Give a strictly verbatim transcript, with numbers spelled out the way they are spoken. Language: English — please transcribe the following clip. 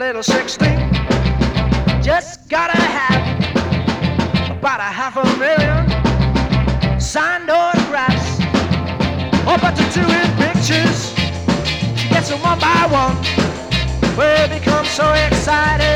little sixteen. Just gotta have about a half a million signed autographs. Oh, but to two in pictures, she gets them one by one. We become so excited.